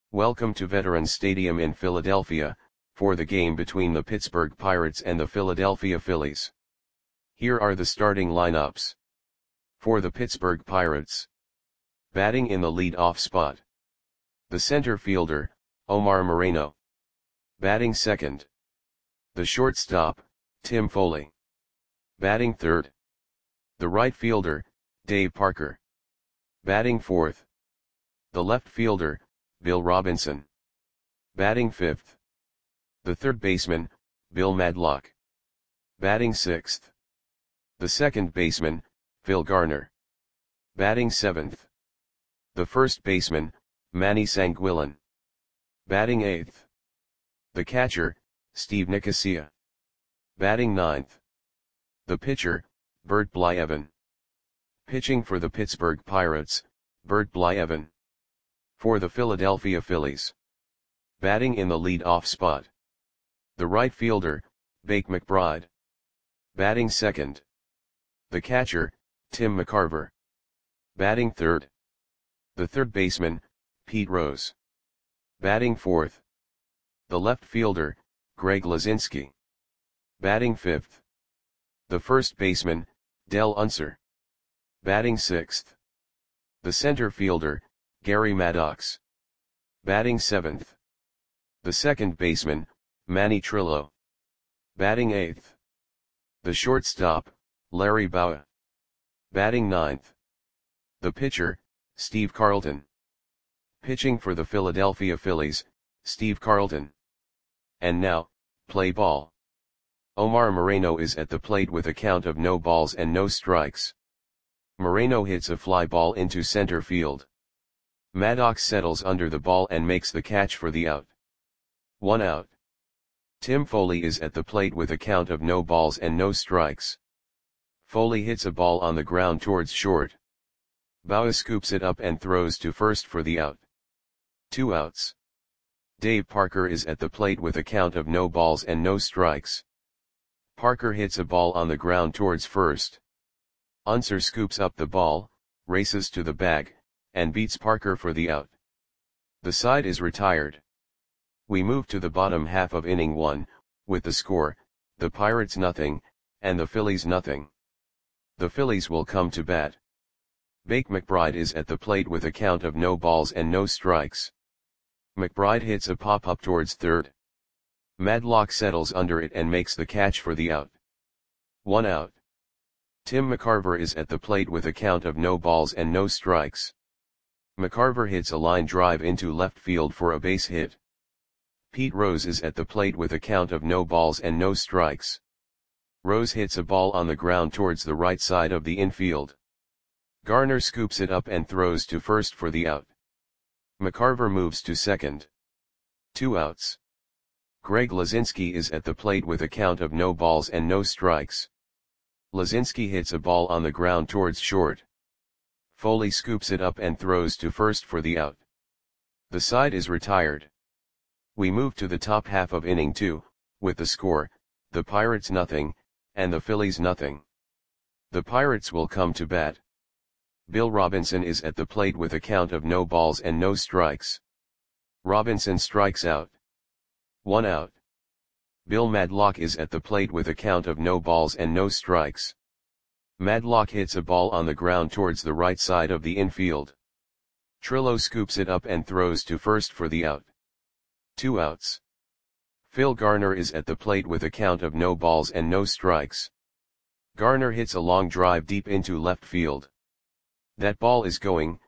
Welcome to Veterans Stadium in Philadelphia, for the game between the Pittsburgh Pirates and the Philadelphia Phillies. Here are the starting lineups. For the Pittsburgh Pirates. Batting in the lead-off spot. The center fielder, Omar Moreno. Batting second. The shortstop, Tim Foley. Batting third. The right fielder, Dave Parker. Batting fourth. The left fielder, Bill Robinson. Batting fifth. The third baseman, Bill Madlock. Batting sixth. The second baseman, Phil Garner. Batting seventh. The first baseman, Manny Sanguillen. Batting eighth. The catcher, Steve Nicosia. Batting ninth. The pitcher, Bert Blyleven. Pitching for the Pittsburgh Pirates, Bert Blyleven. For the Philadelphia Phillies. Batting in the lead-off spot. The right fielder, Bake McBride. Batting second. The catcher, Tim McCarver. Batting third. The third baseman, Pete Rose. Batting fourth. The left fielder, Greg Luzinski. Batting fifth. The first baseman, Del Unser. Batting sixth. The center fielder, Gary Maddox. Batting seventh. The second baseman, Manny Trillo. Batting eighth. The shortstop, Larry Bowa. Batting ninth. The pitcher, Steve Carlton. Pitching for the Philadelphia Phillies, Steve Carlton. And now, play ball. Omar Moreno is at the plate with a count of no balls and no strikes. Moreno hits a fly ball into center field. Maddox settles under the ball and makes the catch for the out. 1 out. Tim Foley is at the plate with a count of no balls and no strikes. Foley hits a ball on the ground towards short. Bowa scoops it up and throws to first for the out. 2 outs. Dave Parker is at the plate with a count of no balls and no strikes. Parker hits a ball on the ground towards first. Unser scoops up the ball, races to the bag, and beats Parker for the out. The side is retired. We move to the bottom half of inning 1, with the score, the Pirates nothing, and the Phillies nothing. The Phillies will come to bat. Bake McBride is at the plate with a count of no balls and no strikes. McBride hits a pop-up towards third. Madlock settles under it and makes the catch for the out. 1 out. Tim McCarver is at the plate with a count of no balls and no strikes. McCarver hits a line drive into left field for a base hit. Pete Rose is at the plate with a count of no balls and no strikes. Rose hits a ball on the ground towards the right side of the infield. Garner scoops it up and throws to first for the out. McCarver moves to second. 2 outs. Greg Luzinski is at the plate with a count of no balls and no strikes. Luzinski hits a ball on the ground towards short. Foley scoops it up and throws to first for the out. The side is retired. We move to the top half of inning 2, with the score, the Pirates nothing, and the Phillies nothing. The Pirates will come to bat. Bill Robinson is at the plate with a count of no balls and no strikes. Robinson strikes out. 1 out. Bill Madlock is at the plate with a count of no balls and no strikes. Madlock hits a ball on the ground towards the right side of the infield. Trillo scoops it up and throws to first for the out. 2 outs. Phil Garner is at the plate with a count of no balls and no strikes. Garner hits a long drive deep into left field. That ball is gone.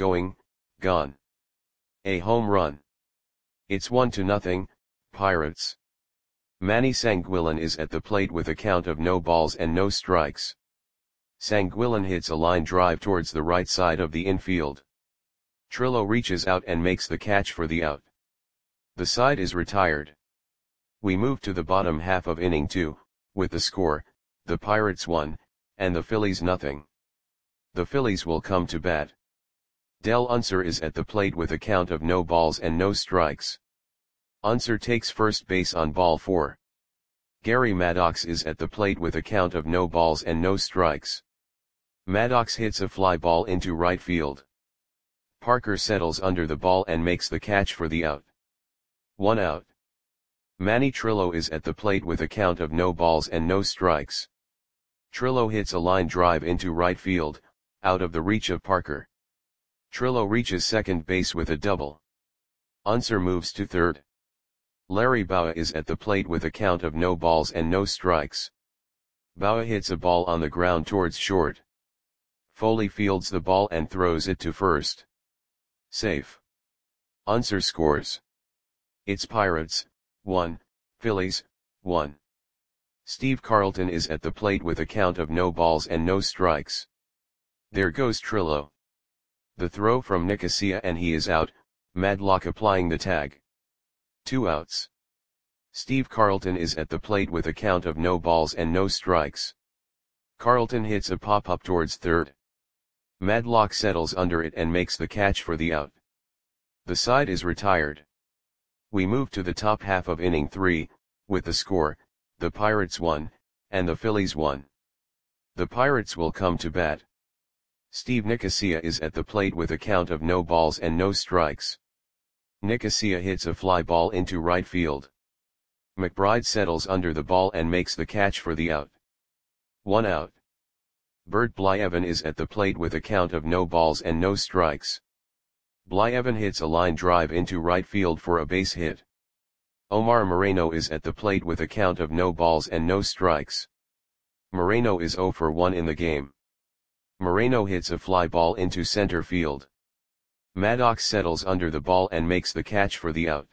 A home run. It's 1-0, Pirates. Manny Sanguillen is at the plate with a count of no balls and no strikes. Sanguillen hits a line drive towards the right side of the infield. Trillo reaches out and makes the catch for the out. The side is retired. We move to the bottom half of inning 2, with the score, the Pirates 1, and the Phillies nothing. The Phillies will come to bat. Del Unser is at the plate with a count of no balls and no strikes. Unser takes first base on ball 4. Gary Maddox is at the plate with a count of no balls and no strikes. Maddox hits a fly ball into right field. Parker settles under the ball and makes the catch for the out. 1 out. Manny Trillo is at the plate with a count of no balls and no strikes. Trillo hits a line drive into right field, out of the reach of Parker. Trillo reaches second base with a double. Unser moves to third. Larry Bowa is at the plate with a count of no balls and no strikes. Bowa hits a ball on the ground towards short. Foley fields the ball and throws it to first. Safe. Unser scores. It's Pirates, 1, Phillies, 1. Steve Carlton is at the plate with a count of no balls and no strikes. There goes Trillo. The throw from Nicosia and he is out, Madlock applying the tag. 2 outs. Steve Carlton is at the plate with a count of no balls and no strikes. Carlton hits a pop-up towards third. Madlock settles under it and makes the catch for the out. The side is retired. We move to the top half of inning 3, with the score, the Pirates 1, and the Phillies 1. The Pirates will come to bat. Steve Nicosia is at the plate with a count of no balls and no strikes. Nicosia hits a fly ball into right field. McBride settles under the ball and makes the catch for the out. 1 out. Bert Blyevin is at the plate with a count of no balls and no strikes. Blyevin hits a line drive into right field for a base hit. Omar Moreno is at the plate with a count of no balls and no strikes. Moreno is 0 for 1 in the game. Moreno hits a fly ball into center field. Maddox settles under the ball and makes the catch for the out.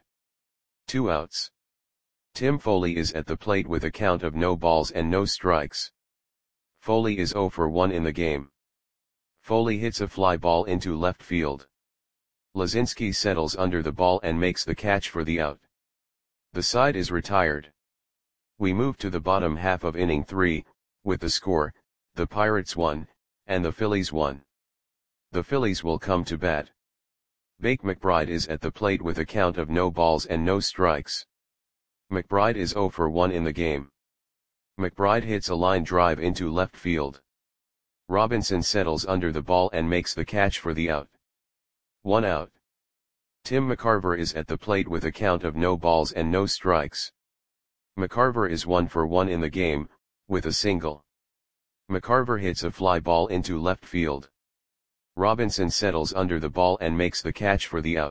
2 outs. Tim Foley is at the plate with a count of no balls and no strikes. Foley is 0 for 1 in the game. Foley hits a fly ball into left field. Lazinski settles under the ball and makes the catch for the out. The side is retired. We move to the bottom half of inning 3, with the score, the Pirates 1, and the Phillies 1. The Phillies will come to bat. Bake McBride is at the plate with a count of no balls and no strikes. McBride is 0 for 1 in the game. McBride hits a line drive into left field. Robinson settles under the ball and makes the catch for the out. 1 out. Tim McCarver is at the plate with a count of no balls and no strikes. McCarver is 1 for 1 in the game, with a single. McCarver hits a fly ball into left field. Robinson settles under the ball and makes the catch for the out.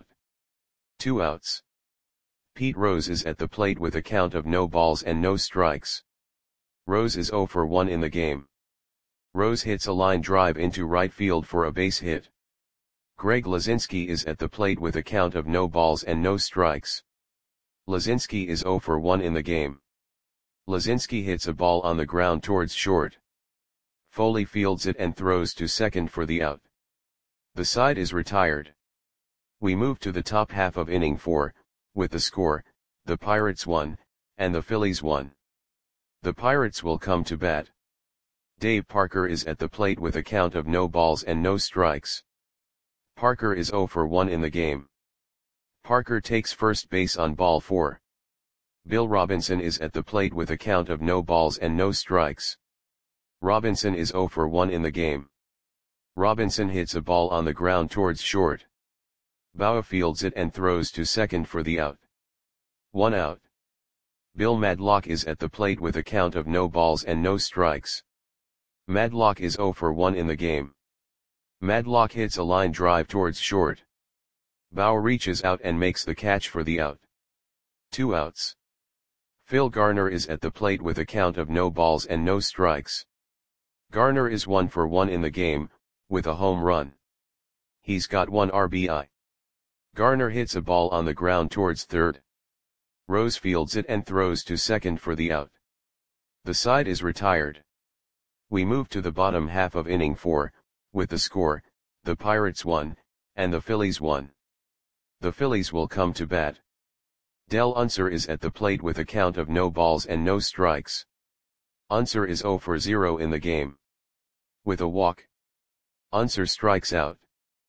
2 outs. Pete Rose is at the plate with a count of no balls and no strikes. Rose is 0 for 1 in the game. Rose hits a line drive into right field for a base hit. Greg Lazinski is at the plate with a count of no balls and no strikes. Lazinski is 0 for 1 in the game. Lazinski hits a ball on the ground towards short. Foley fields it and throws to second for the out. The side is retired. We move to the top half of inning 4, with the score, the Pirates 1, and the Phillies 1. The Pirates will come to bat. Dave Parker is at the plate with a count of no balls and no strikes. Parker is 0 for 1 in the game. Parker takes first base on ball 4. Bill Robinson is at the plate with a count of no balls and no strikes. Robinson is 0 for 1 in the game. Robinson hits a ball on the ground towards short. Bowa fields it and throws to second for the out. 1 out. Bill Madlock is at the plate with a count of no balls and no strikes. Madlock is 0 for 1 in the game. Madlock hits a line drive towards short. Bowa reaches out and makes the catch for the out. 2 outs. Phil Garner is at the plate with a count of no balls and no strikes. Garner is 1 for 1 in the game, with a home run. He's got 1 RBI. Garner hits a ball on the ground towards third. Rose fields it and throws to second for the out. The side is retired. We move to the bottom half of inning 4, with the score, the Pirates 1, and the Phillies 1. The Phillies will come to bat. Del Unser is at the plate with a count of no balls and no strikes. Unser is 0 for 0 in the game. With a walk, Unser strikes out.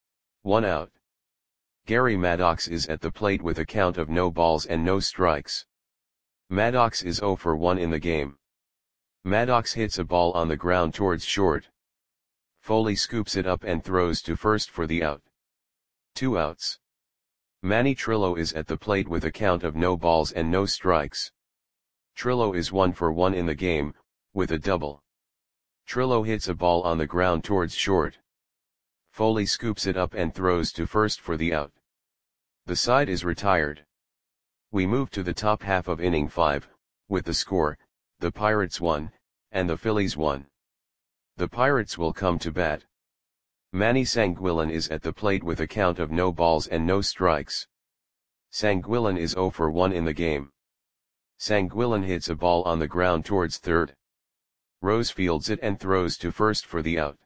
1 out. Gary Maddox is at the plate with a count of no balls and no strikes. Maddox is 0 for 1 in the game. Maddox hits a ball on the ground towards short. Foley scoops it up and throws to first for the out. 2 outs. Manny Trillo is at the plate with a count of no balls and no strikes. Trillo is 1 for 1 in the game, with a double. Trillo hits a ball on the ground towards short. Foley scoops it up and throws to first for the out. The side is retired. We move to the top half of inning 5, with the score, the Pirates 1, and the Phillies 1. The Pirates will come to bat. Manny Sanguillen is at the plate with a count of no balls and no strikes. Sanguillen is 0 for 1 in the game. Sanguillen hits a ball on the ground towards third. Rose fields it and throws to first for the out.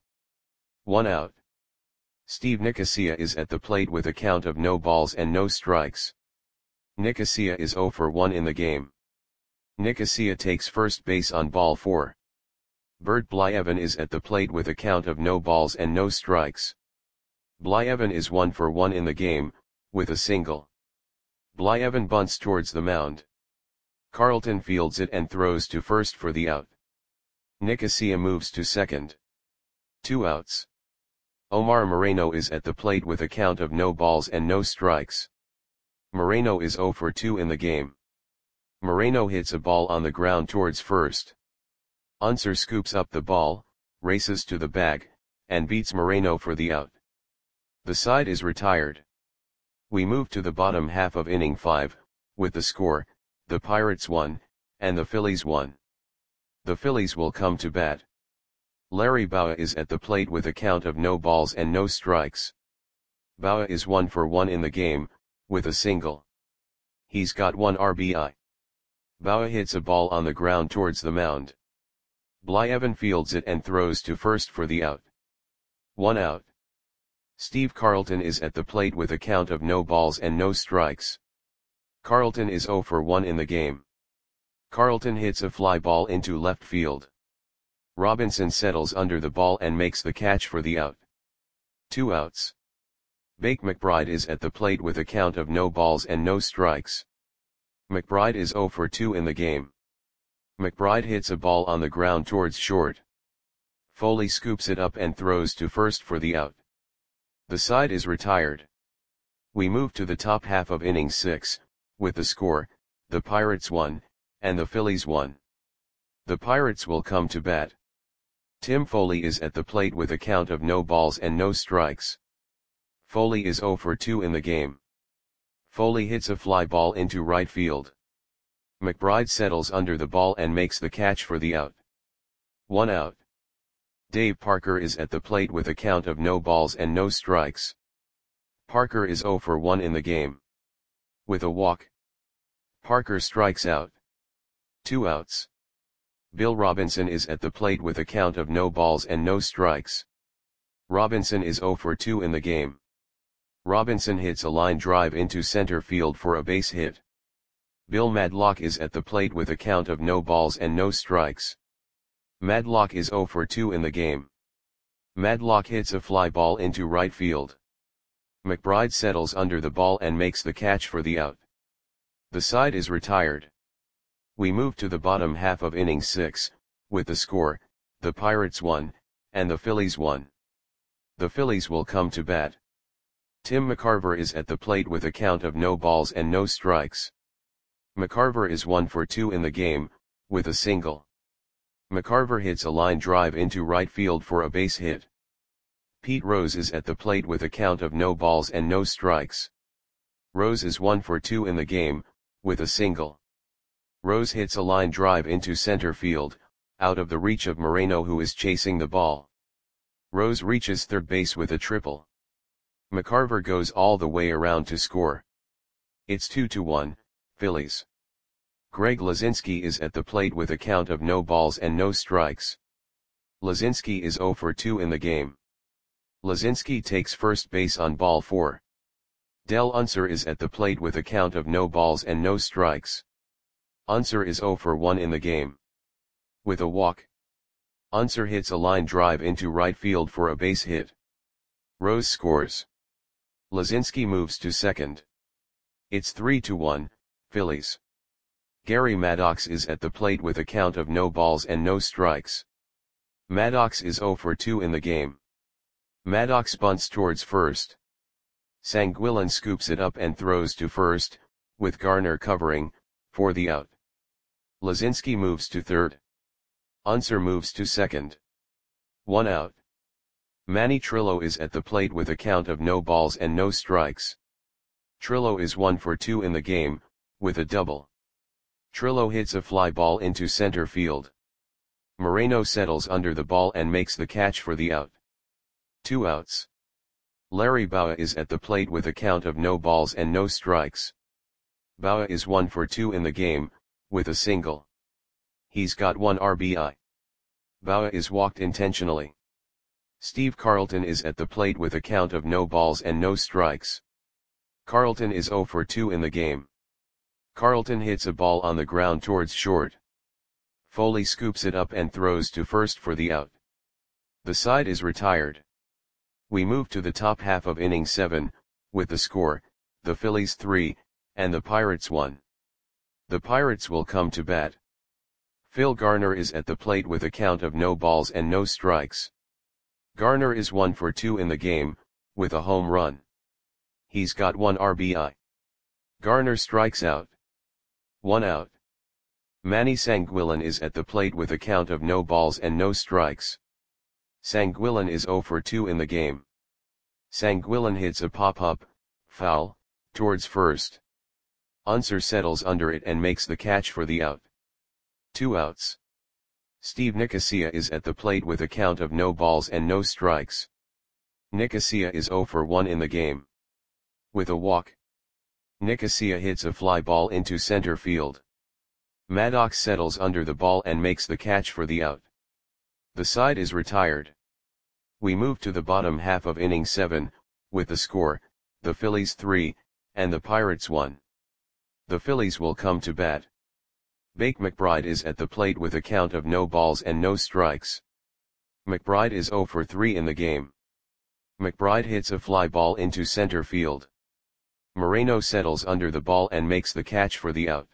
1 out. Steve Nicosia is at the plate with a count of no balls and no strikes. Nicosia is 0 for 1 in the game. Nicosia takes first base on ball 4. Bert Blyevin is at the plate with a count of no balls and no strikes. Blyevin is 1 for 1 in the game, with a single. Blyevin bunts towards the mound. Carlton fields it and throws to first for the out. Nicosia moves to second. 2 outs. Omar Moreno is at the plate with a count of no balls and no strikes. Moreno is 0 for 2 in the game. Moreno hits a ball on the ground towards first. Unser scoops up the ball, races to the bag, and beats Moreno for the out. The side is retired. We move to the bottom half of inning 5, with the score, the Pirates 1, and the Phillies 1. The Phillies will come to bat. Larry Bowa is at the plate with a count of no balls and no strikes. Bowa is 1 for 1 in the game, with a single. He's got 1 RBI. Bowa hits a ball on the ground towards the mound. Blyevin fields it and throws to first for the out. 1 out. Steve Carlton is at the plate with a count of no balls and no strikes. Carlton is 0 for 1 in the game. Carlton hits a fly ball into left field. Robinson settles under the ball and makes the catch for the out. 2 outs. Bake McBride is at the plate with a count of no balls and no strikes. McBride is 0 for 2 in the game. McBride hits a ball on the ground towards short. Foley scoops it up and throws to first for the out. The side is retired. We move to the top half of inning 6, with the score, the Pirates 1, and the Phillies 1. The Pirates will come to bat. Tim Foley is at the plate with a count of no balls and no strikes. Foley is 0 for 2 in the game. Foley hits a fly ball into right field. McBride settles under the ball and makes the catch for the out. 1 out. Dave Parker is at the plate with a count of no balls and no strikes. Parker is 0 for 1 in the game. With a walk, Parker strikes out. 2 outs. Bill Robinson is at the plate with a count of no balls and no strikes. Robinson is 0 for 2 in the game. Robinson hits a line drive into center field for a base hit. Bill Madlock is at the plate with a count of no balls and no strikes. Madlock is 0 for 2 in the game. Madlock hits a fly ball into right field. McBride settles under the ball and makes the catch for the out. The side is retired. We move to the bottom half of inning 6, with the score, the Pirates 1, and the Phillies 1. The Phillies will come to bat. Tim McCarver is at the plate with a count of no balls and no strikes. McCarver is 1 for 2 in the game, with a single. McCarver hits a line drive into right field for a base hit. Pete Rose is at the plate with a count of no balls and no strikes. Rose is 1 for 2 in the game, with a single. Rose hits a line drive into center field, out of the reach of Moreno, who is chasing the ball. Rose reaches third base with a triple. McCarver goes all the way around to score. It's 2-1, Phillies. Greg Lazinski is at the plate with a count of no balls and no strikes. Lazinski is 0 for 2 in the game. Lazinski takes first base on ball 4. Del Unser is at the plate with a count of no balls and no strikes. Unser is 0 for 1 in the game. With a walk, Unser hits a line drive into right field for a base hit. Rose scores. Lazinski moves to second. It's 3-1, Phillies. Gary Maddox is at the plate with a count of no balls and no strikes. Maddox is 0 for 2 in the game. Maddox bunts towards first. Sanguillen scoops it up and throws to first, with Garner covering, for the out. Lazinski moves to third. Unser moves to second. 1 out. Manny Trillo is at the plate with a count of no balls and no strikes. Trillo is 1 for 2 in the game, with a double. Trillo hits a fly ball into center field. Moreno settles under the ball and makes the catch for the out. 2 outs. Larry Bowa is at the plate with a count of no balls and no strikes. Bowa is 1 for 2 in the game, with a single. He's got 1 RBI. Bowa is walked intentionally. Steve Carlton is at the plate with a count of no balls and no strikes. Carlton is 0 for 2 in the game. Carlton hits a ball on the ground towards short. Foley scoops it up and throws to first for the out. The side is retired. We move to the top half of inning 7, with the score, the Phillies 3, and the Pirates 1. The Pirates will come to bat. Phil Garner is at the plate with a count of no balls and no strikes. Garner is 1 for 2 in the game, with a home run. He's got 1 RBI. Garner strikes out. 1 out. Manny Sanguillen is at the plate with a count of no balls and no strikes. Sanguillen is 0 for 2 in the game. Sanguillen hits a pop-up, foul, towards first. Unser settles under it and makes the catch for the out. 2 outs. Steve Nicosia is at the plate with a count of no balls and no strikes. Nicosia is 0 for 1 in the game. With a walk. Nicosia hits a fly ball into center field. Maddox settles under the ball and makes the catch for the out. The side is retired. We move to the bottom half of inning 7, with the score, the Phillies 3, and the Pirates 1. The Phillies will come to bat. Bake McBride is at the plate with a count of no balls and no strikes. McBride is 0 for 3 in the game. McBride hits a fly ball into center field. Moreno settles under the ball and makes the catch for the out.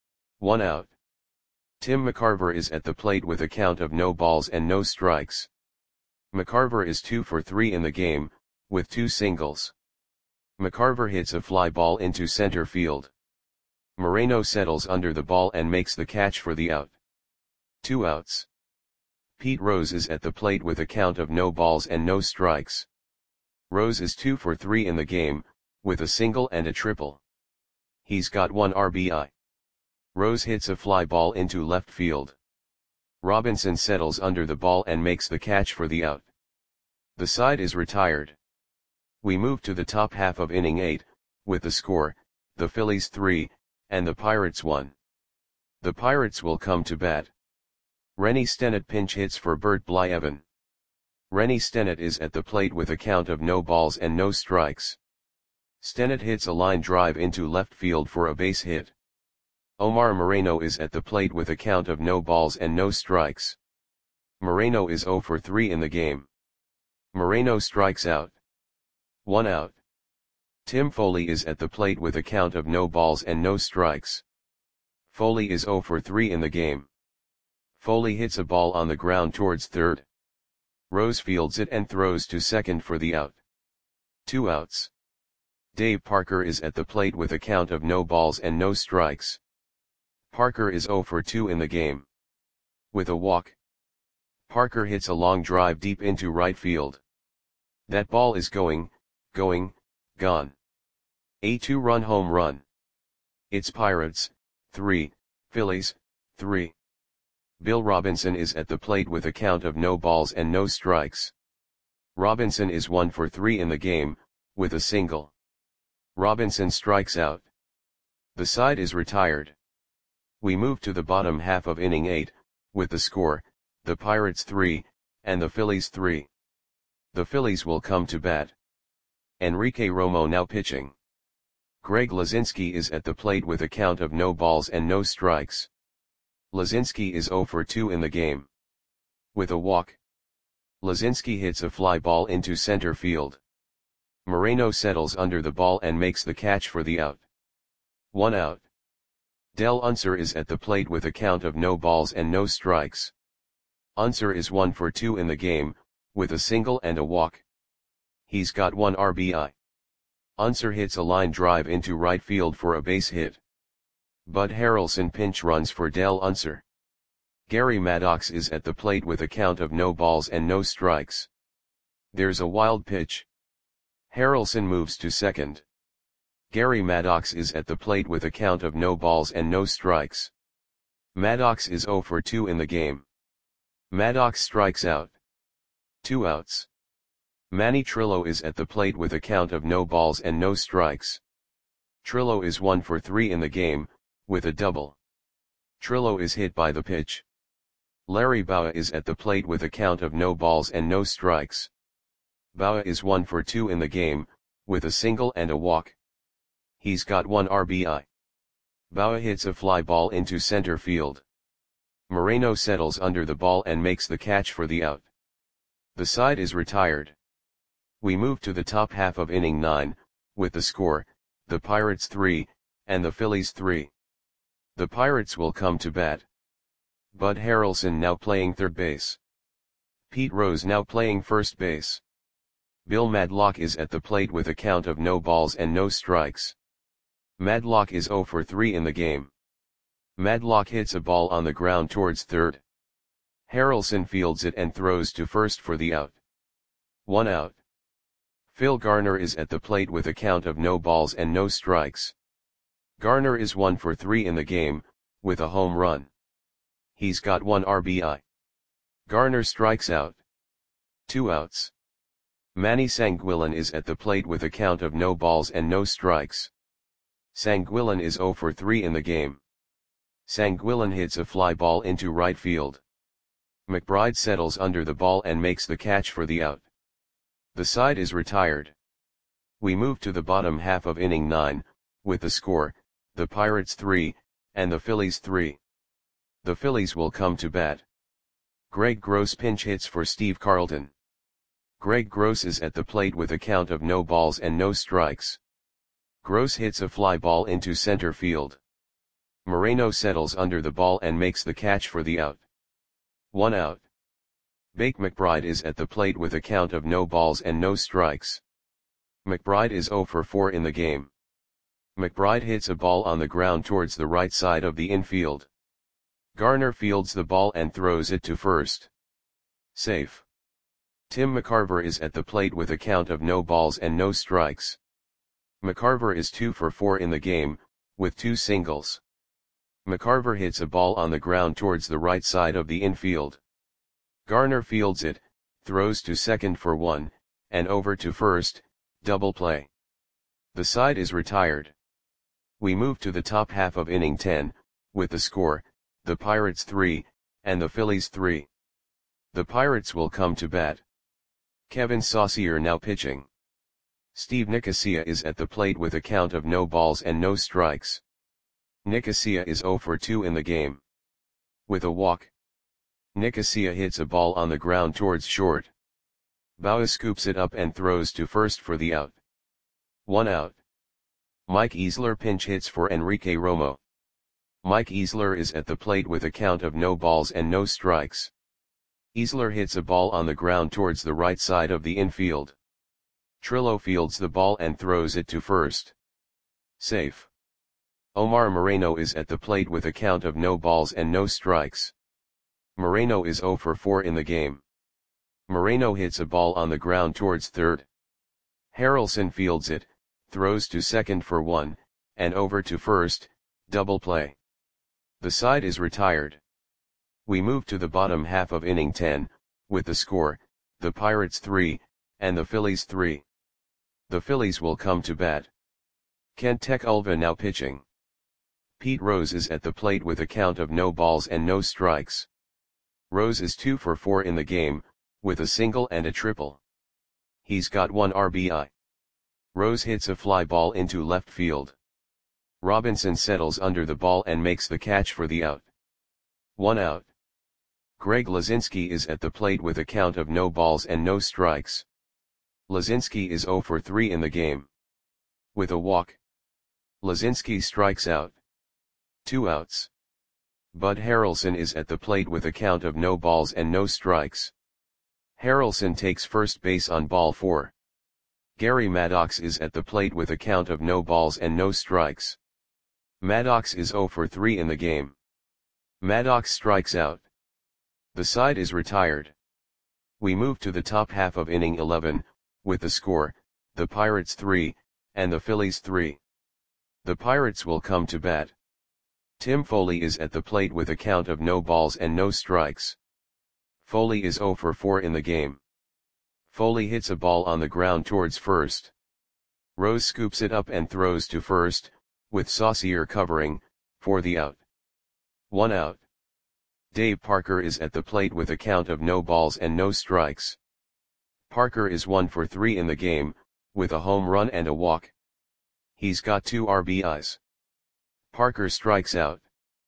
1 out. Tim McCarver is at the plate with a count of no balls and no strikes. McCarver is 2 for 3 in the game, with 2 singles. McCarver hits a fly ball into center field. Moreno settles under the ball and makes the catch for the out. 2 outs. Pete Rose is at the plate with a count of no balls and no strikes. Rose is 2 for 3 in the game, with a single and a triple. He's got 1 RBI. Rose hits a fly ball into left field. Robinson settles under the ball and makes the catch for the out. The side is retired. We move to the top half of inning 8, with the score, the Phillies 3, and the Pirates 1. The Pirates will come to bat. Rennie Stennett pinch hits for Bert Blyevin. Rennie Stennett is at the plate with a count of no balls and no strikes. Stennett hits a line drive into left field for a base hit. Omar Moreno is at the plate with a count of no balls and no strikes. Moreno is 0 for 3 in the game. Moreno strikes out. 1 out. Tim Foley is at the plate with a count of no balls and no strikes. Foley is 0 for 3 in the game. Foley hits a ball on the ground towards third. Rose fields it and throws to second for the out. 2 outs. Dave Parker is at the plate with a count of no balls and no strikes. Parker is 0 for 2 in the game. With a walk. Parker hits a long drive deep into right field. That ball is gone. A 2-run home run. It's Pirates, 3, Phillies, 3. Bill Robinson is at the plate with a count of no balls and no strikes. Robinson is 1 for 3 in the game, with a single. Robinson strikes out. The side is retired. We move to the bottom half of inning 8, with the score, the Pirates 3, and the Phillies 3. The Phillies will come to bat. Enrique Romo now pitching. Greg Lazinski is at the plate with a count of no balls and no strikes. Lazinski is 0 for 2 in the game. With a walk. Lazinski hits a fly ball into center field. Moreno settles under the ball and makes the catch for the out. 1 out. Del Unser is at the plate with a count of no balls and no strikes. Unser is 1 for 2 in the game, with a single and a walk. He's got 1 RBI. Unser hits a line drive into right field for a base hit. Bud Harrelson pinch runs for Dell Unser. Gary Maddox is at the plate with a count of no balls and no strikes. There's a wild pitch. Harrelson moves to second. Gary Maddox is at the plate with a count of no balls and no strikes. Maddox is 0 for 2 in the game. Maddox strikes out. 2 outs. Manny Trillo is at the plate with a count of no balls and no strikes. Trillo is 1 for 3 in the game, with a double. Trillo is hit by the pitch. Larry Bowa is at the plate with a count of no balls and no strikes. Bowa is 1 for 2 in the game, with a single and a walk. He's got 1 RBI. Bowa hits a fly ball into center field. Moreno settles under the ball and makes the catch for the out. The side is retired. We move to the top half of inning 9, with the score, the Pirates 3, and the Phillies 3. The Pirates will come to bat. Bud Harrelson now playing third base. Pete Rose now playing first base. Bill Madlock is at the plate with a count of no balls and no strikes. Madlock is 0 for 3 in the game. Madlock hits a ball on the ground towards third. Harrelson fields it and throws to first for the out. 1 out. Phil Garner is at the plate with a count of no balls and no strikes. Garner is 1 for 3 in the game, with a home run. He's got 1 RBI. Garner strikes out. 2 outs. Manny Sanguillen is at the plate with a count of no balls and no strikes. Sanguillen is 0 for 3 in the game. Sanguillen hits a fly ball into right field. McBride settles under the ball and makes the catch for the out. The side is retired. We move to the bottom half of inning 9, with the score, the Pirates 3, and the Phillies 3. The Phillies will come to bat. Greg Gross pinch hits for Steve Carlton. Greg Gross is at the plate with a count of no balls and no strikes. Gross hits a fly ball into center field. Moreno settles under the ball and makes the catch for the out. 1 out. Bake McBride is at the plate with a count of no balls and no strikes. McBride is 0 for 4 in the game. McBride hits a ball on the ground towards the right side of the infield. Garner fields the ball and throws it to first. Safe. Tim McCarver is at the plate with a count of no balls and no strikes. McCarver is 2 for 4 in the game, with 2 singles. McCarver hits a ball on the ground towards the right side of the infield. Garner fields it, throws to second for 1, and over to first, double play. The side is retired. We move to the top half of inning 10, with the score, the Pirates 3, and the Phillies 3. The Pirates will come to bat. Kevin Saucier now pitching. Steve Nicosia is at the plate with a count of no balls and no strikes. Nicosia is 0 for 2 in the game. With a walk. Nicosia hits a ball on the ground towards short. Bowa scoops it up and throws to first for the out. 1 out. Mike Easler pinch hits for Enrique Romo. Mike Easler is at the plate with a count of no balls and no strikes. Easler hits a ball on the ground towards the right side of the infield. Trillo fields the ball and throws it to first. Safe. Omar Moreno is at the plate with a count of no balls and no strikes. Moreno is 0 for 4 in the game. Moreno hits a ball on the ground towards third. Harrelson fields it, throws to second for 1, and over to first, double play. The side is retired. We move to the bottom half of inning 10, with the score, the Pirates 3, and the Phillies 3. The Phillies will come to bat. Kent Tekulve now pitching. Pete Rose is at the plate with a count of no balls and no strikes. Rose is 2 for 4 in the game, with a single and a triple. He's got 1 RBI. Rose hits a fly ball into left field. Robinson settles under the ball and makes the catch for the out. 1 out. Greg Luzinski is at the plate with a count of no balls and no strikes. Luzinski is 0 for 3 in the game. With a walk. Luzinski strikes out. 2 outs. Bud Harrelson is at the plate with a count of no balls and no strikes. Harrelson takes first base on ball 4. Gary Maddox is at the plate with a count of no balls and no strikes. Maddox is 0 for 3 in the game. Maddox strikes out. The side is retired. We move to the top half of inning 11, with the score, the Pirates 3, and the Phillies 3. The Pirates will come to bat. Tim Foley is at the plate with a count of no balls and no strikes. Foley is 0 for 4 in the game. Foley hits a ball on the ground towards first. Rose scoops it up and throws to first, with Saucier covering, for the out. 1 out. Dave Parker is at the plate with a count of no balls and no strikes. Parker is 1 for 3 in the game, with a home run and a walk. He's got 2 RBIs. Parker strikes out.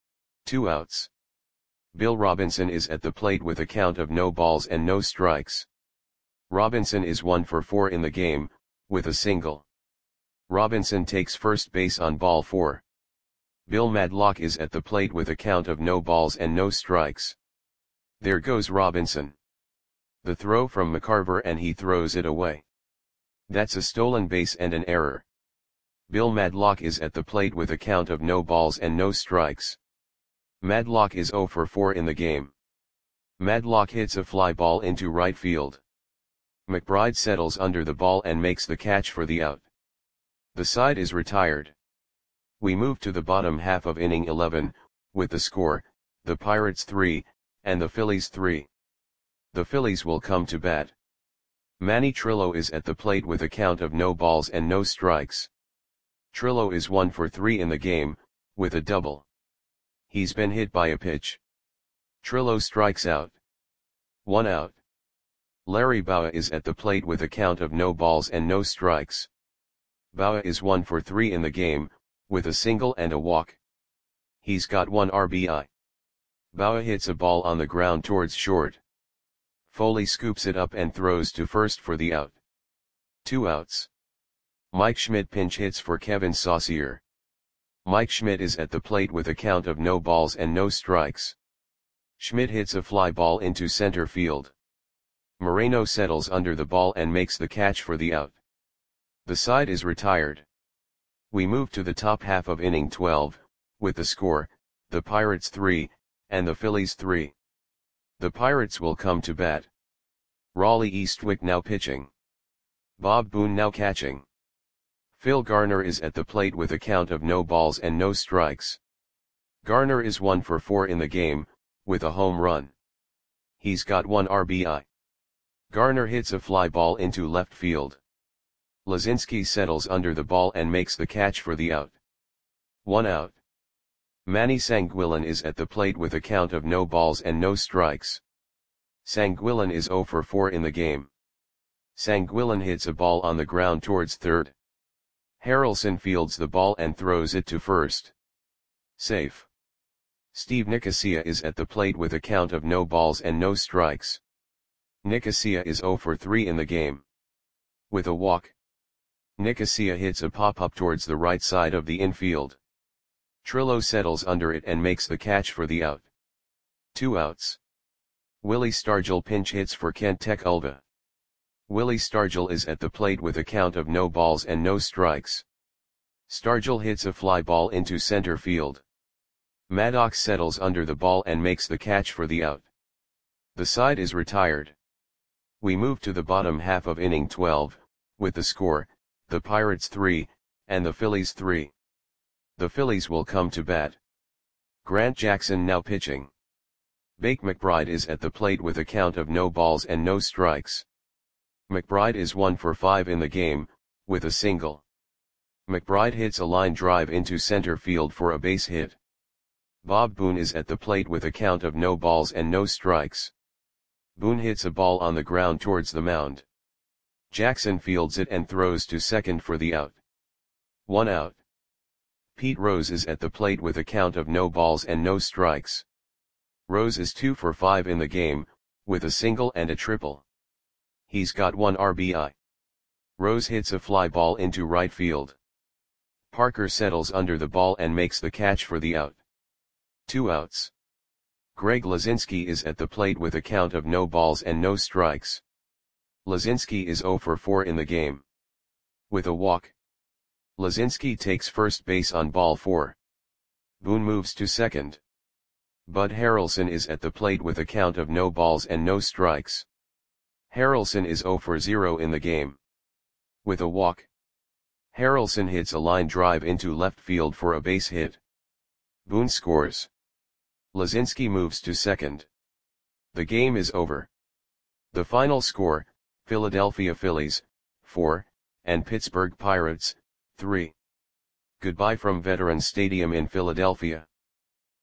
2 outs. Bill Robinson is at the plate with a count of no balls and no strikes. Robinson is 1 for 4 in the game, with a single. Robinson takes first base on ball 4. Bill Madlock is at the plate with a count of no balls and no strikes. There goes Robinson. The throw from McCarver and he throws it away. That's a stolen base and an error. Bill Madlock is at the plate with a count of no balls and no strikes. Madlock is 0 for 4 in the game. Madlock hits a fly ball into right field. McBride settles under the ball and makes the catch for the out. The side is retired. We move to the bottom half of inning 11, with the score, the Pirates 3, and the Phillies 3. The Phillies will come to bat. Manny Trillo is at the plate with a count of no balls and no strikes. Trillo is 1 for 3 in the game, with a double. He's been hit by a pitch. Trillo strikes out. 1 out. Larry Bowa is at the plate with a count of no balls and no strikes. Bowa is 1 for 3 in the game, with a single and a walk. He's got 1 RBI. Bowa hits a ball on the ground towards short. Foley scoops it up and throws to first for the out. 2 outs. Mike Schmidt pinch hits for Kevin Saucier. Mike Schmidt is at the plate with a count of no balls and no strikes. Schmidt hits a fly ball into center field. Moreno settles under the ball and makes the catch for the out. The side is retired. We move to the top half of inning 12, with the score, the Pirates 3, and the Phillies 3. The Pirates will come to bat. Raleigh Eastwick now pitching. Bob Boone now catching. Phil Garner is at the plate with a count of no balls and no strikes. Garner is 1 for 4 in the game, with a home run. He's got 1 RBI. Garner hits a fly ball into left field. Lazinski settles under the ball and makes the catch for the out. 1 out. Manny Sanguillen is at the plate with a count of no balls and no strikes. Sanguillen is 0 for 4 in the game. Sanguillen hits a ball on the ground towards third. Harrelson fields the ball and throws it to first. Safe. Steve Nicosia is at the plate with a count of no balls and no strikes. Nicosia is 0 for 3 in the game. With a walk. Nicosia hits a pop-up towards the right side of the infield. Trillo settles under it and makes the catch for the out. 2 outs. Willie Stargell pinch hits for Kent Tekulve. Willie Stargell is at the plate with a count of no balls and no strikes. Stargell hits a fly ball into center field. Maddox settles under the ball and makes the catch for the out. The side is retired. We move to the bottom half of inning 12, with the score, the Pirates 3, and the Phillies 3. The Phillies will come to bat. Grant Jackson now pitching. Bake McBride is at the plate with a count of no balls and no strikes. McBride is 1 for 5 in the game, with a single. McBride hits a line drive into center field for a base hit. Bob Boone is at the plate with a count of no balls and no strikes. Boone hits a ball on the ground towards the mound. Jackson fields it and throws to second for the out. 1 out. Pete Rose is at the plate with a count of no balls and no strikes. Rose is 2 for 5 in the game, with a single and a triple. He's got 1 RBI. Rose hits a fly ball into right field. Parker settles under the ball and makes the catch for the out. 2 outs. Greg Lazinski is at the plate with a count of no balls and no strikes. Lazinski is 0 for 4 in the game. With a walk. Lazinski takes first base on ball 4. Boone moves to second. Bud Harrelson is at the plate with a count of no balls and no strikes. Harrelson is 0 for 0 in the game. With a walk. Harrelson hits a line drive into left field for a base hit. Boone scores. Lazinski moves to second. The game is over. The final score, Philadelphia Phillies, 4, and Pittsburgh Pirates, 3. Goodbye from Veterans Stadium in Philadelphia.